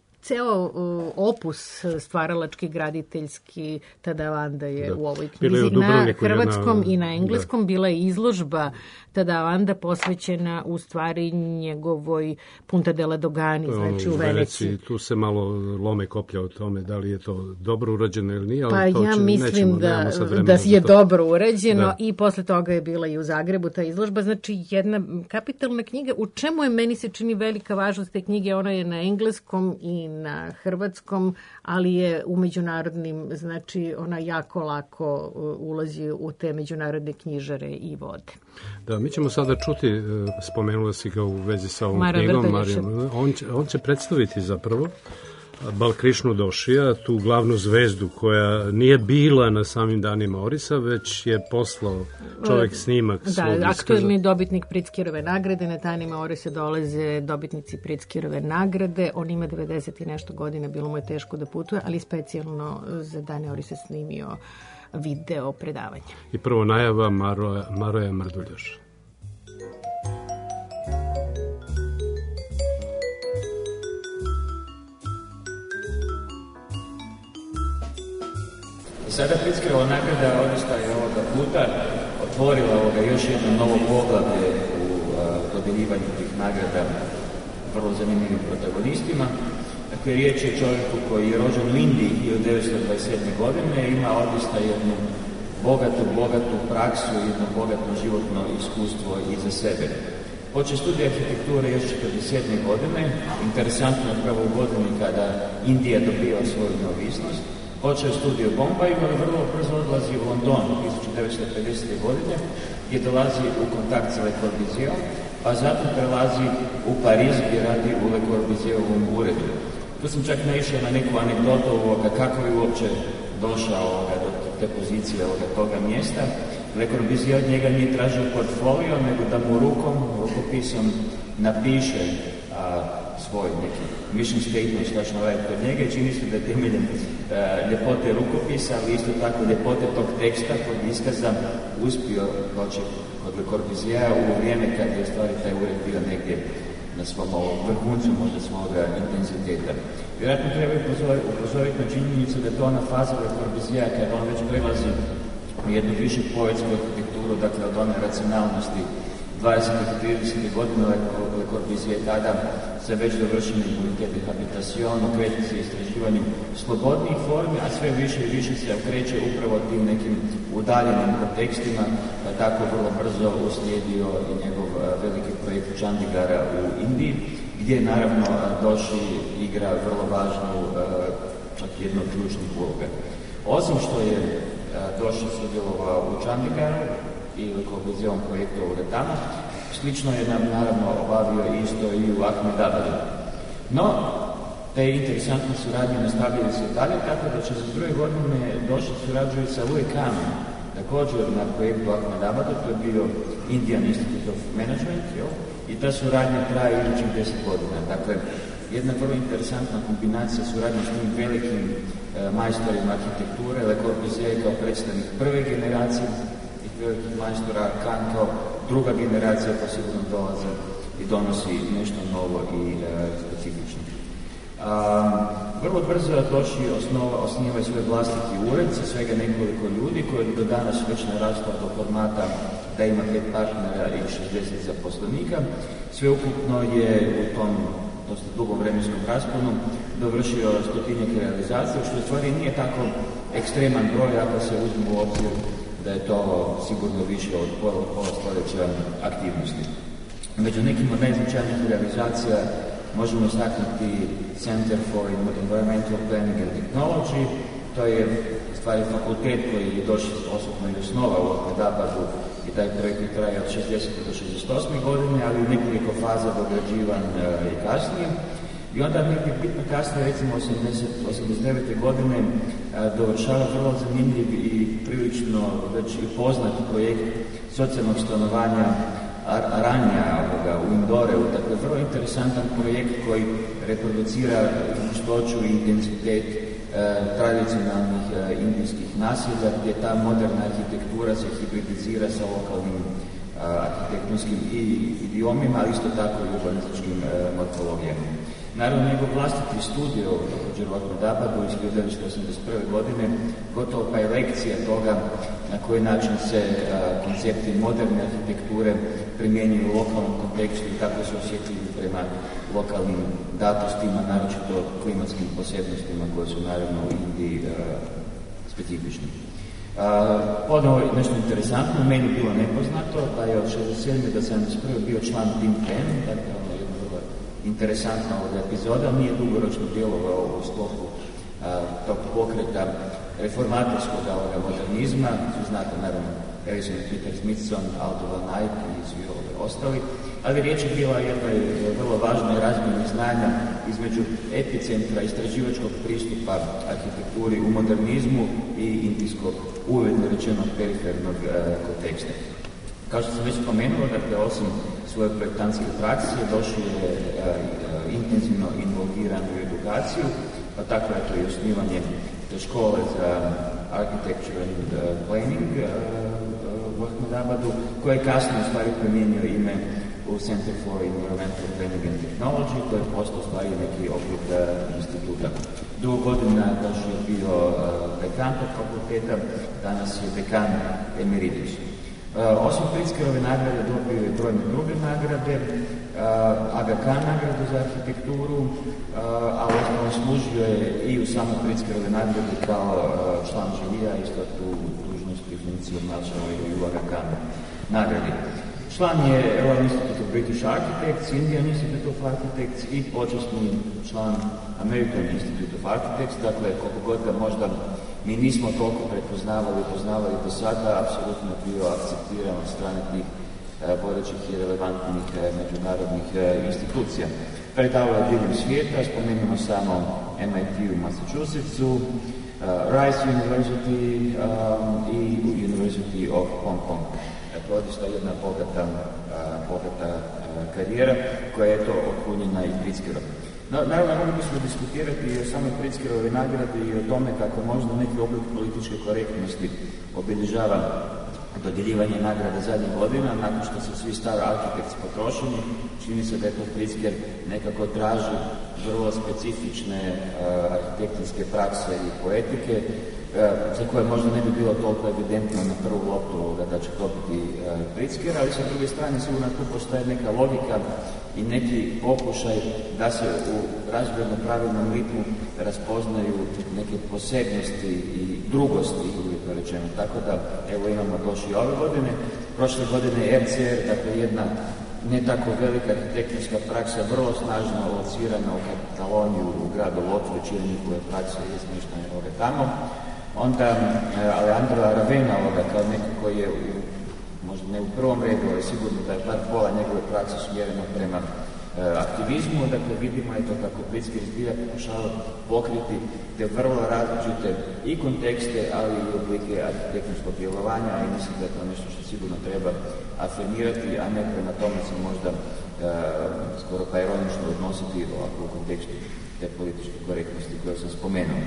ceo uh, opus stvaralački, graditeljski Tadao Anda je da. u ovoj knjizi na hrvatskom jedna... i na engleskom. Da. Bila je izložba Tadao Anda posvećena u stvari njegovoj Punta della Dogani, to znači u Veneciji. Veneciji. Tu se malo lome koplja o tome da li je to dobro urađeno ili nije, ali pa to ja će, mislim da, da je dobro urađeno da. I posle toga je bila i u Zagrebu ta izložba. Znači jedna kapitalna knjiga. U čemu je meni se čini velika važnost te knjige? Ona je na engleskom i na hrvatskom, ali je u međunarodnim, znači ona jako lako ulazi u te međunarodne knjižare i vode. Da, mi ćemo sada čuti, spomenula si ga u vezi sa ovom Mara knjigom, Vrdelješa. on će, on će predstaviti zapravo Balkrišnu Došija, tu glavnu zvezdu koja nije bila na samim danima Orisa, već je poslao čovjek snimak svog Da, iskaza. aktuelni dobitnik Pritzkerove nagrade, na danima Orisa dolaze dobitnici Pritzkerove nagrade, on ima devedeset i nešto godina, bilo mu je teško da putuje, ali specijalno za dane Orisa snimio video predavanje. I prvo najava Maroja, Maroja Mrduljaša. Sada Pritzkerova nagrada odista je ovoga puta otvorila ovoga još jedno novo poglavlje u dodjeljivanju tih nagrada vrlo zanimljivim protagonistima. Dakle, riječ je o čovjeku koji je rođen u Indiji hiljadu devetsto dvadeset sedme. godine, ima odista jednu bogatu, bogatu praksu, jedno bogato životno iskustvo iza sebe. Počeo studij arhitekture još četrdeset sedme. godine, interesantno je pravo u godini kada Indija dobiva svoju neovisnost. Počeo studij u Bombaju, ali vrlo brzo odlazi u London hiljadu devetsto pedesete. godine, gdje dolazi u kontakt sa Le Corbusierom, pa zatim prelazi u Pariz gdje radi u Le Corbusierovom uredu. Tu sam čak naišao na neku anegdotu ovoga, kako je uopće došao ovoga, do te pozicije ovoga, toga mjesta. Le Corbusier od njega nije tražio portfolio, nego da mu rukom, rukopisom napiše a, svoj neki mission statement što će naraditi kod njega i čini se da je temeljem uh, ljepote rukopisa, ali isto tako ljepote tog teksta kod iskaza uspio doći kod Le Corbusiera u vrijeme kad je u stvari taj ured bio negdje na svom vrhuncu možda svoga intenziteta. Vjerojatno treba upozoriti na činjenicu da je to ona faza Le Corbusiera kada on već prelazi u jednu više poetsku arhitekturu, dakle od one racionalnosti dvadesetih i tridesetih. godina Le Corbusier tada se već dovršeni imunitet i habitation, okreće se istraživanjem slobodnih formi, a sve više i više se okreće upravo tim nekim udaljenim kontekstima, pa tako vrlo brzo uslijedio i njegov veliki projekt Chandigara u Indiji, gdje naravno Doši igra vrlo važnu, čak jednu od ključnih uloga. Osim što je Doši sudjelovao u Chandigaru i Le Corbusierovom projektu u Retama, slično je nam naravno obavio isto i u Ahmedabadu. No, te interesantne suradnje nastavljaju se dalje, tako da će za druge godine Doši surađuju sa Louis Kahnem, također na projektu Ahmedabadu, to je bio Indian Institute of Management, jo? I ta suradnja traje idućih deset godina. Dakle, jedna vrlo interesantna kombinacija suradnje s tim velikim e, majstorima arhitekture, Le Corbusier kao predstavnik prve generacije velikih majstora, Kahn kao druga generacija koja sigurno dolaze i donosi nešto novo i e, specifično. A, vrlo brzo Doši osnova, osnivaju svoj vlastiti ured sa svega nekoliko ljudi koji do danas već narastao do formata da ima pet partnera i šezdeset zaposlenika. Sveukupno je u tom dosta dugom vremenskom rasponu dovršio stotinjak realizacija, što u stvari nije tako ekstreman broj ako se uzme u obzir da je to sigurno više od pola, pola stoljeća aktivnosti. Među nekim od najznačajnijih realizacija možemo istaknuti Center for Environmental Planning and Technology. To je stvari fakultet koji je Doši osobno i osnovao u Ahmedabadu i taj projekt traje od šezdesete do šezdeset osme. godine, ali u nekoliko faza dograđivan e, i kasnije. I onda nekaj bitno kasnije, recimo osamdeset, osamdeset devete. godine, e, dovršava vrlo zanimljiv i prilično već i poznat projekt socijalnog stanovanja Aranja u Indoreu. Dakle, vrlo interesantan projekt koji reproducira gustoću i intenzitet e, tradicionalnih e, indijskih naselja, gdje ta moderna arhitektura se hibridizira sa lokalnim a, arhitektonskim i idiomima, ali isto tako i urbanističkim e, morfologijama. Naravno, njegov vlastiti studio, također u Ahmedabadu iz hiljadu devetsto osamdeset prve. godine, gotovo pa je lekcija toga na koji način se a, koncepti moderne arhitekture primjenjuju u lokalnom kontekstu i kako se osjetljivi prema lokalnim datostima, naročito klimatskim posebnostima koje su naravno u Indiji a, specifične. Ponovo nešto interesantno, meni bilo nepoznato da je od šezdeset sedme. do sedamdeset prve. bio član Tim Pen, dakle ono jedno vrlo interesantna ovoga epizoda. Nije dugoročno djelovao u sklopu a, tog pokreta reformatorskog ovoga modernizma. Svi znate, naravno, Harrison, Peter Smithson, Aldo van Eyck i svi ovoga ostali. Ali riječ je bila jednoj vrlo važnoj razmjeni znanja između epicentra istraživačkog pristupa arhitekturi u modernizmu i indijskog, uvjetno rečeno, perifernog e, konteksta. Kao što sam već spomenuo, dakle, osim svoje projektantske prakse, došao je e, e, intenzivno involviran u edukaciju, pa tako je to i osnivanje te škole za architecture and uh, planning uh, uh, u Ahmedabadu, koje je kasnije u stvari promijenio ime u Center for Environmental Planning and Technology, koji je postao stvari neki oblik uh, instituta. Dugo godina još je bio uh, dekan tog fakulteta, danas je dekan emeritus. Uh, osim Pritzkerove nagrade dobio je brojne druge nagrade, uh, Aga Khan nagradu za arhitekturu, uh, a osnovno služio je i u samoj Pritzkerove nagrade kao uh, član žirija, isto tu dužnost i funkciju obnašao i u Aga Khan nagradi. Član je Royal Institute of British Architects, Indian Institute of Architects i počasni član American Institute of Architects, dakle koliko god ga možda mi nismo toliko prepoznavali i poznavali do sada, apsolutno je bio akceptiran od strane tih e, vodećih i relevantnih e, međunarodnih e, institucija. Predavao je diljem svijeta, spomenimo samo M I T u Massachusettsu, uh, Rice University um, i University of Hong Kong. Dakle, odista jedna bogata, uh, bogata uh, karijera koja je to otpunjena i Pritzkerom. No, naravno, mogli bismo diskutirati i o samoj Pritzkerovoj nagradi i o tome kako možda neki oblik političke korektnosti obilježava dodjeljivanje nagrada zadnjih godina, nakon što su svi stari arhitekti potrošeni. Čini se da je to Pritzker nekako traži vrlo specifične uh, arhitektonske prakse i poetike, uh, za koje možda ne bi bilo toliko evidentno na prvu loptu da će dobiti uh, Pritzker, ali sa druge strane sigurno tu postoje neka logika i neki pokušaj da se u razmjerno pravilnom ritmu raspoznaju neke posebnosti i drugosti, uvjetno rečeno. Tako da, evo, imamo došli ove godine. Prošle godine R C R, dakle jedna ne tako velika arhitektonska praksa, vrlo snažno locirana u Kataloniju, u gradu Lotvu, čija njihove prakse je smještena ovoga tamo. Onda eh, Alejandro Aravena, ovoga, kao neko koji je u, možda ne u prvom redu, ali sigurno da je bar pola njegove prakse smjereno prema e, aktivizmu, dakle vidimo je to kako Pritzker zbilja pokušava pokriti te vrlo različite i kontekste, ali i oblike arhitektonskog djelovanja, i mislim da je to nešto što sigurno treba afirmirati, a ne prema tome se možda e, skoro pa ironično odnositi ovako u kontekstu te političke korektnosti koje sam spomenuo.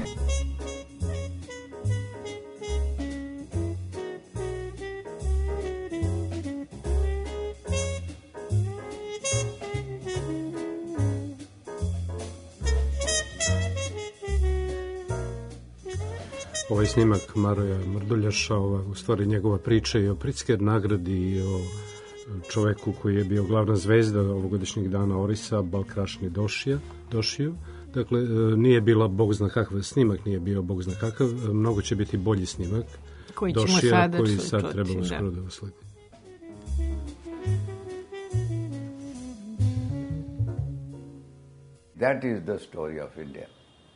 Ovaj snimak Maroja Mrduljaša, ova, u stvari njegova priča i o Pritzker nagradi i o čoveku koji je bio glavna zvezda ovogodišnjeg dana Orisa, Balkrašni Došija, Došiju. Dakle, nije bila bog zna kakav snimak, nije bio bog zna kakav, mnogo će biti bolji snimak koji Došija, sada koji čuti, sad trebamo da. skoro da usledi. That is the story of India.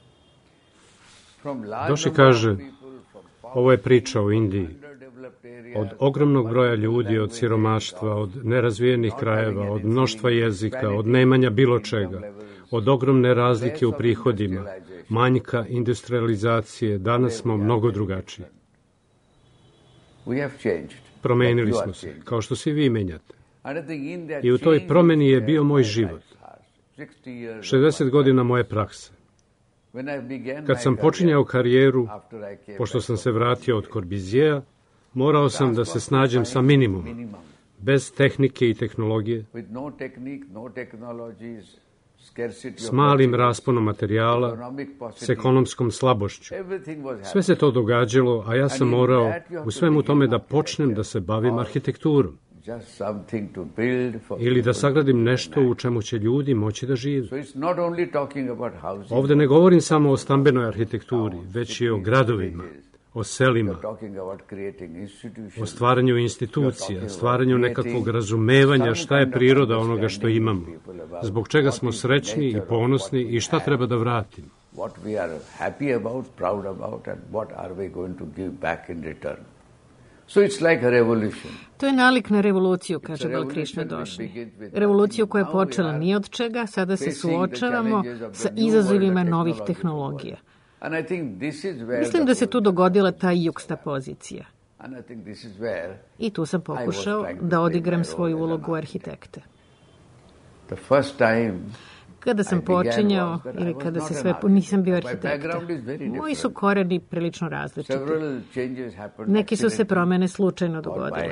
Doši kaže, ovo je priča o Indiji, od ogromnog broja ljudi, od siromaštva, od nerazvijenih krajeva, od mnoštva jezika, od nemanja bilo čega, od ogromne razlike u prihodima, manjka industrializacije, danas smo mnogo drugačiji. Promenili smo se, kao što se vi menjate. I u toj promeni je bio moj život. šezdeset godina moje prakse. Kad sam počinjao karijeru, pošto sam se vratio od Corbusiera, morao sam da se snađem sa minimumom, bez tehnike i tehnologije, s malim rasponom materijala, s ekonomskom slabošću. Sve se to događalo, a ja sam morao u svemu tome da počnem da se bavim arhitekturom. Ili da sagradim nešto u čemu će ljudi moći da žive. Ovdje ne govorim samo o stambenoj arhitekturi, već i o gradovima, o selima, o stvaranju institucija, stvaranju nekakvog razumevanja šta je priroda onoga što imamo, zbog čega smo srećni i ponosni i šta treba da vratimo. What we are happy about, proud about, and what are we going to give back in return. So it's like a revolution. To je nalik na revoluciju, kaže Balkrišna Došni. Revoluciju koja je počela ni od čega, sada se suočavamo sa izazovima novih tehnologija. Mislim da se tu dogodila ta jukstapozicija. I tu sam pokušao da odigram svoju ulogu arhitekte. Kada sam počinjao ili kada se sve... Nisam bio arhitekta. Moji su koreni prilično različiti. Neki su se promene slučajno dogodile.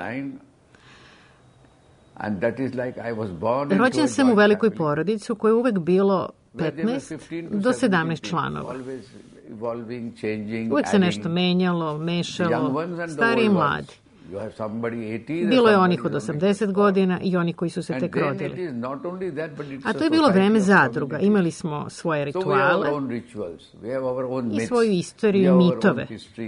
Rođen sam u velikoj porodici u kojoj je uvek bilo petnaest do sedamnaest članova. Uvek se nešto menjalo, mešalo, stari i mladi. Bilo je onih od osamdeset godina i oni koji su se tek rodili. A to je bilo vreme zadruga. Imali smo svoje rituale i svoju istoriju i mitove.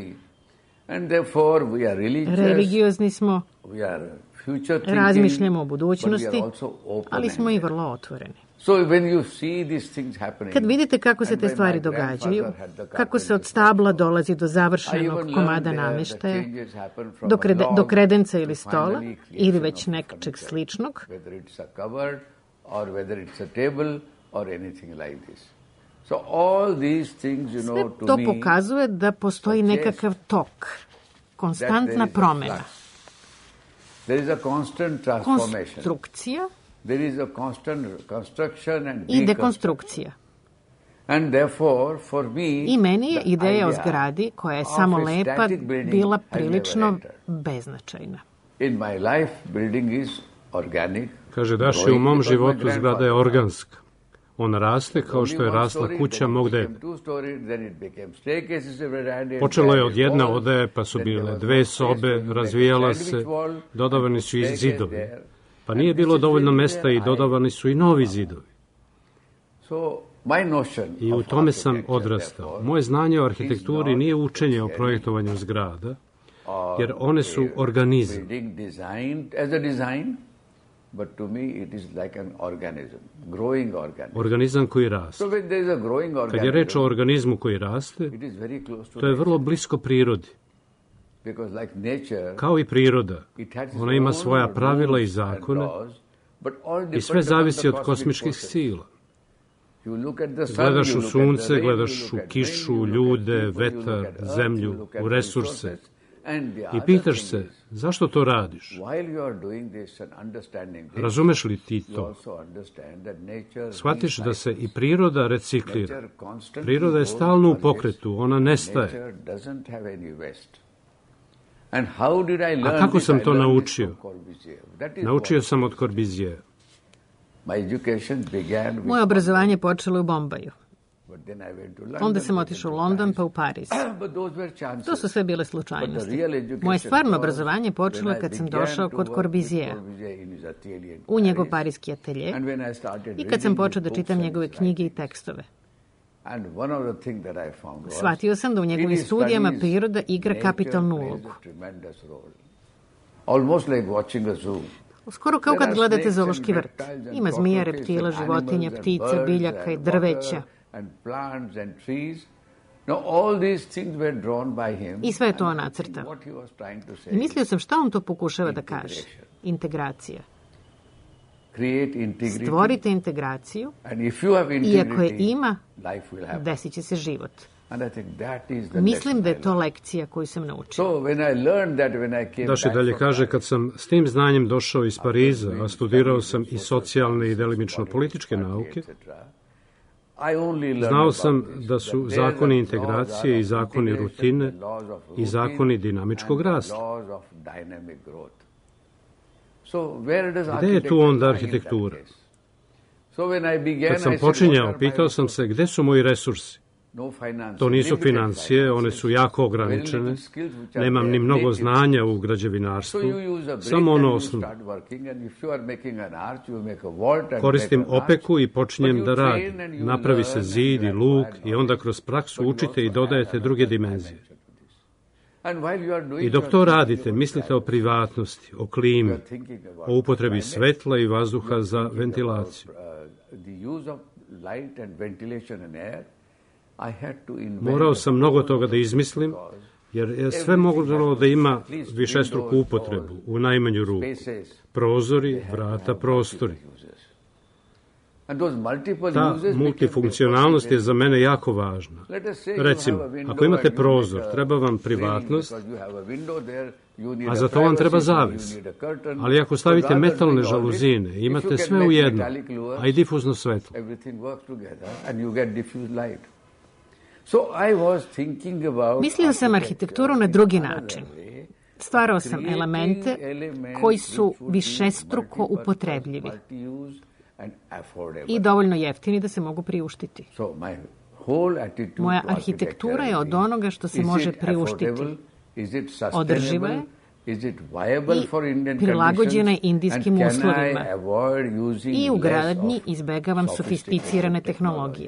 Religiozni smo, razmišljamo o budućnosti, ali smo i vrlo otvoreni. Kad vidite kako se te stvari događaju, kako se od stabla dolazi do završenog komada nameštaja, do, krede, do kredenca ili stola, ili već nečeg sličnog, sve to pokazuje da postoji nekakav tok, konstantna promena, konstrukcija There is a constant construction and i dekonstrukcija. And therefore, for me, I meni je ideja o zgradi, koja je samo lepa, bila prilično beznačajna. In my life, building is organic. Kaže Daši, u mom životu zgrada je organska. On raste kao što je rasla kuća mog dede. Počelo je od jedne odaje, pa su bile dve sobe, razvijala se, dodavani su i zidovi. Pa nije bilo dovoljno mesta i dodavani su i novi zidovi. I u tome sam odrastao. Moje znanje o arhitekturi nije učenje o projektovanju zgrada, jer one su organizam. Organizam koji raste. Kad je reč o organizmu koji raste, to je vrlo blisko prirodi. Kao i priroda, ona ima svoja pravila i zakone i sve zavisi od kosmičkih sila. Gledaš u sunce, gledaš u kišu, ljude, vetar, zemlju, u resurse i pitaš se, zašto to radiš? Razumeš li ti to? Shvatiš da se i priroda reciklira. Priroda je stalno u pokretu, ona nestaje. A kako sam to naučio? Naučio sam od Corbusiera. Moje obrazovanje počelo u Bombaju. Onda sam otišao u London pa u Pariz. To su sve bile slučajnosti. Moje stvarno obrazovanje počelo je kad sam došao kod Corbusiera u njegov parijski atelje i kad sam počeo da čitam njegove knjige i tekstove. Shvatio sam da u njegovim studijama priroda igra kapitalnu ulogu. Skoro kao kad gledate zoološki vrt. Ima zmija, reptila, životinja, ptica, biljaka i drveća. I sve je to on nacrtao. I mislio sam šta on to pokušava da kaže. Integracija. Stvorite integraciju i ako je ima, desit će se život. Mislim da je to lekcija koju sam naučio. Daši dalje kaže, kad sam s tim znanjem došao iz Pariza, a studirao sam i socijalne i delimično političke nauke, znao sam da su zakoni integracije i zakoni rutine i zakoni dinamičkog rasta. Gde je tu onda arhitektura? Kad sam počinjao, pitao sam se gde su moji resursi. To nisu financije, one su jako ograničene. Nemam ni mnogo znanja u građevinarstvu, samo ono osnovno. Koristim opeku i počinjem da radim. Napravi se zid i luk i onda kroz praksu učite i dodajete druge dimenzije. I dok to radite, mislite o privatnosti, o klimi, o upotrebi svetla i vazduha za ventilaciju. Morao sam mnogo toga da izmislim, jer je sve moglo da ima višestruku upotrebu, u najmanju ruku. Prozori, vrata, prostori. Ta multifunkcionalnost je za mene jako važna. Recimo, ako imate prozor, treba vam privatnost, a za to vam treba zavis. Ali ako stavite metalne žaluzine, imate sve u jedno, a i difuzno svetlo. Mislio sam arhitekturu na drugi način. Stvarao sam elemente koji su višestruko upotrebljivi i dovoljno jeftini da se mogu priuštiti. Moja arhitektura je od onoga što se može priuštiti. Održiva je i prilagođena je indijskim uslovima i u gradnji izbegavam sofisticirane tehnologije.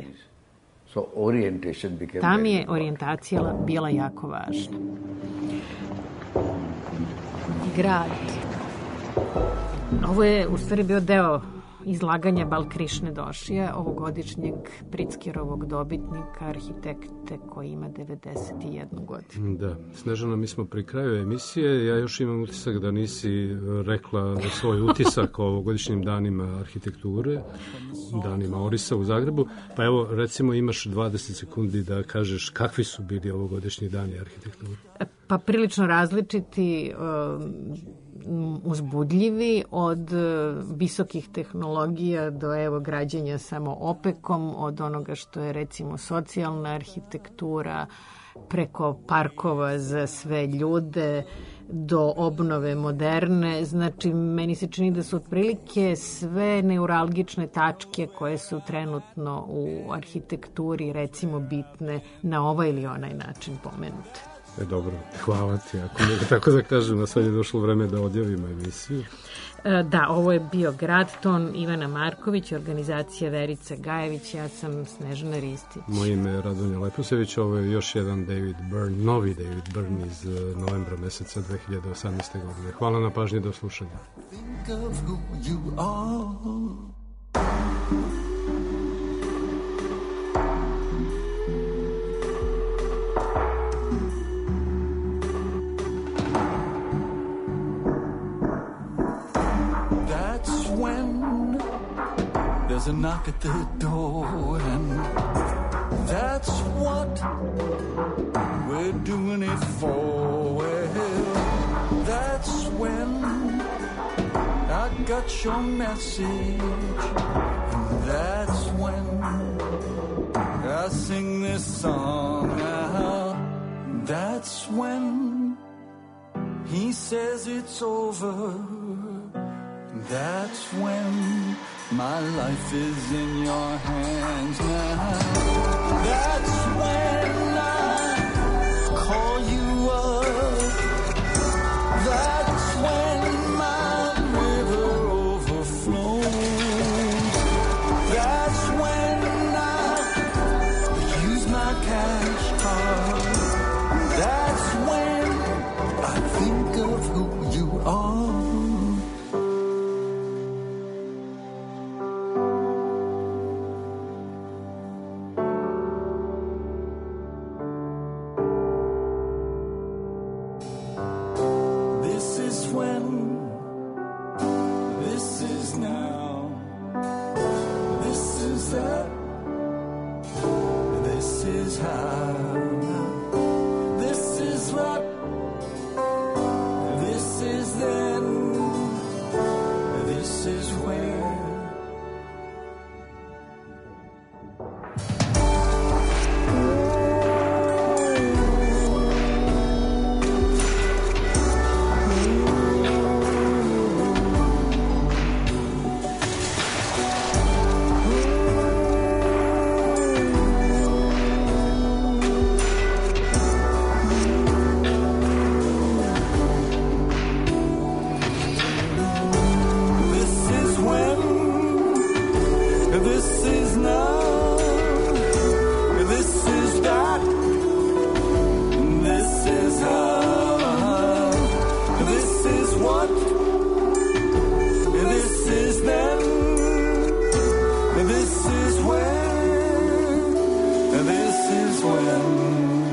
Ta mi je orijentacija bila jako važna. Grad. Ovo je u stvari bio deo izlaganja Balkrišne Došija, ovogodišnjeg Pritzkerovog dobitnika, arhitekte koji ima devedeset jednu godinu. Da, Snežana, mi smo pri kraju emisije. Ja još imam utisak da nisi rekla svoj utisak o ovogodišnjim danima arhitekture, danima Orisa u Zagrebu. Pa evo, recimo, imaš dvadeset sekundi da kažeš kakvi su bili ovogodišnji dani arhitekture. Pa prilično različiti, uzbudljivi, od visokih tehnologija do evo građenja samo opekom, od onoga što je recimo socijalna arhitektura, preko parkova za sve ljude, do obnove moderne. Znači, meni se čini da su otprilike sve neuralgične tačke koje su trenutno u arhitekturi recimo bitne na ovaj ili onaj način pomenute. E, dobro, hvala ti. Ako mogu tako da kažem, a sad je došlo vreme da odjavimo emisiju. Da, ovo je bio Gradton, Ivana Marković, organizacija Verica Gajević, ja sam Snežana Ristić. Moje ime je Radonja Leposević, ovo je još jedan David Byrne, novi David Byrne iz novembra meseca dve hiljade osamnaeste. godine. Hvala na pažnji, do slušanja. Think of who you are. There's a knock at the door, and that's what we're doing it for. Well, that's when I got your message, and that's when I sing this song out. That's when he says it's over. That's when my life is in your hands now. That's when I call you up. That's when my river overflows. That's when I use my cash card. That's when I think of who you are. is when